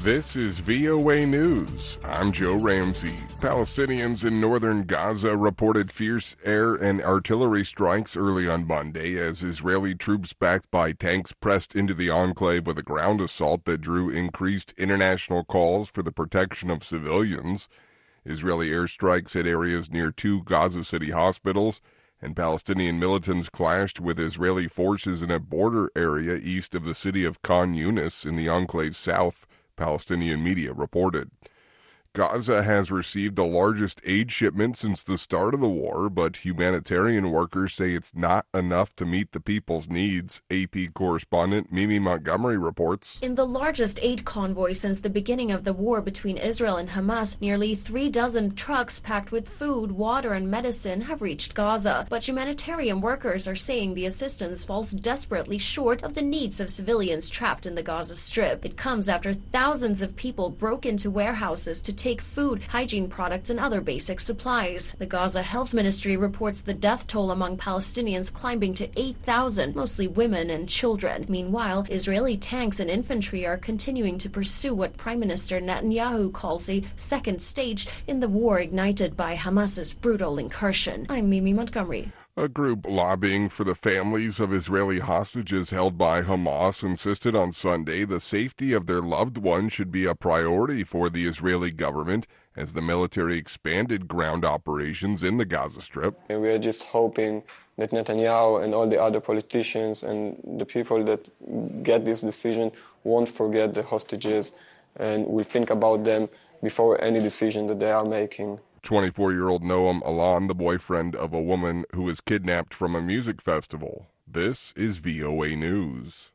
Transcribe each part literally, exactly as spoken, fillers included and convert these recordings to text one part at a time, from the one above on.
This is V O A News. I'm Joe Ramsey. Palestinians in northern Gaza reported fierce air and artillery strikes early on Monday as Israeli troops backed by tanks pressed into the enclave with a ground assault that drew increased international calls for the protection of civilians. Israeli airstrikes hit areas near two Gaza City hospitals, and Palestinian militants clashed with Israeli forces in a border area east of the city of Khan Yunis in the enclave's south, Palestinian media reported. Gaza has received the largest aid shipment since the start of the war, but humanitarian workers say it's not enough to meet the people's needs. A P correspondent Mimi Montgomery reports. In the largest aid convoy since the beginning of the war between Israel and Hamas, nearly three dozen trucks packed with food, water, and medicine have reached Gaza. But humanitarian workers are saying the assistance falls desperately short of the needs of civilians trapped in the Gaza Strip. It comes after thousands of people broke into warehouses to take food, hygiene products, and other basic supplies. The Gaza Health Ministry reports the death toll among Palestinians climbing to eight thousand, mostly women and children. Meanwhile, Israeli tanks and infantry are continuing to pursue what Prime Minister Netanyahu calls a second stage in the war ignited by Hamas's brutal incursion. I'm Mimi Montgomery. A group lobbying for the families of Israeli hostages held by Hamas insisted on Sunday the safety of their loved ones should be a priority for the Israeli government as the military expanded ground operations in the Gaza Strip. And we are just hoping that Netanyahu and all the other politicians and the people that get this decision won't forget the hostages and will think about them before any decision that they are making. twenty-four-year-old Noam Alan, the boyfriend of a woman who was kidnapped from a music festival. This is V O A News.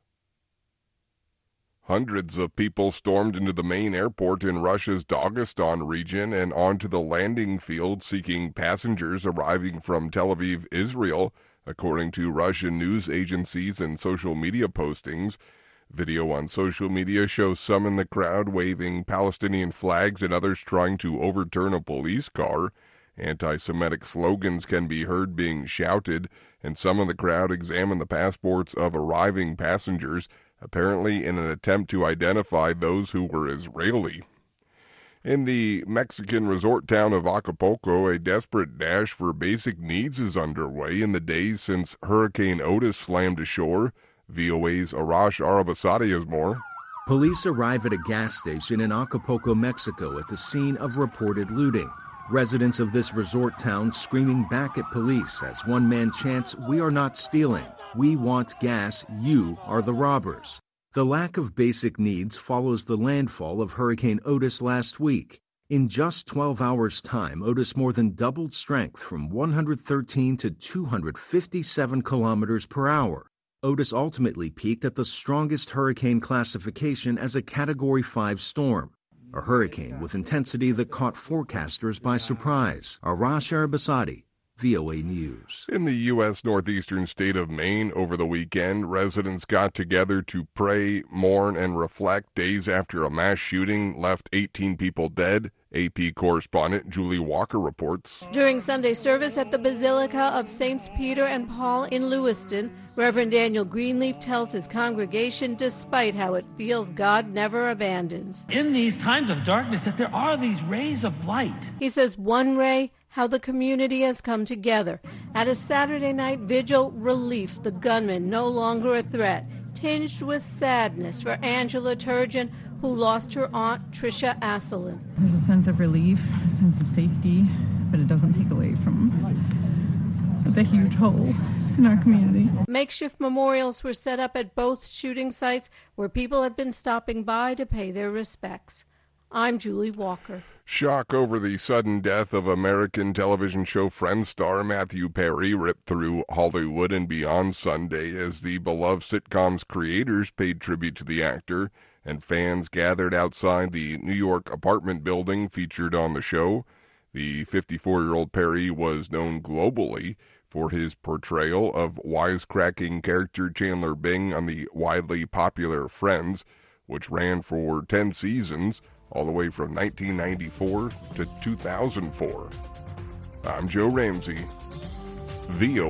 Hundreds of people stormed into the main airport in Russia's Dagestan region and onto the landing field seeking passengers arriving from Tel Aviv, Israel, according to Russian news agencies and social media postings. Video on social media shows some in the crowd waving Palestinian flags and others trying to overturn a police car. Anti-Semitic slogans can be heard being shouted, and some of the crowd examine the passports of arriving passengers, apparently in an attempt to identify those who were Israeli. In the Mexican resort town of Acapulco, a desperate dash for basic needs is underway in the days since Hurricane Otis slammed ashore. V O A's Arash Arabasadi has more. Police arrive at a gas station in Acapulco, Mexico at the scene of reported looting. Residents of this resort town screaming back at police as one man chants, "We are not stealing. We want gas. You are the robbers." The lack of basic needs follows the landfall of Hurricane Otis last week. In just twelve hours' time, Otis more than doubled strength from one hundred thirteen to two hundred fifty-seven kilometers per hour. Otis ultimately peaked at the strongest hurricane classification as a Category five storm, a hurricane with intensity that caught forecasters by surprise. Arash Arabasadi, V O A News. In the U S northeastern state of Maine over the weekend, residents got together to pray, mourn, and reflect days after a mass shooting left eighteen people dead. A P correspondent Julie Walker reports. During Sunday service at the Basilica of Saints Peter and Paul in Lewiston, Reverend Daniel Greenleaf tells his congregation, despite how it feels, God never abandons. In these times of darkness, that there are these rays of light. He says one ray, how the community has come together. At a Saturday night vigil, relief, the gunman no longer a threat, tinged with sadness for Angela Turgeon, who lost her aunt, Tricia Asselin. There's a sense of relief, a sense of safety, but it doesn't take away from the huge hole in our community. Makeshift memorials were set up at both shooting sites where people have been stopping by to pay their respects. I'm Julie Walker. Shock over the sudden death of American television show Friends star Matthew Perry ripped through Hollywood and beyond Sunday as the beloved sitcom's creators paid tribute to the actor, and fans gathered outside the New York apartment building featured on the show. The fifty-four-year-old Perry was known globally for his portrayal of wisecracking character Chandler Bing on the widely popular Friends, which ran for ten seasons, all the way from nineteen ninety-four to two thousand four. I'm Joe Ramsey, V O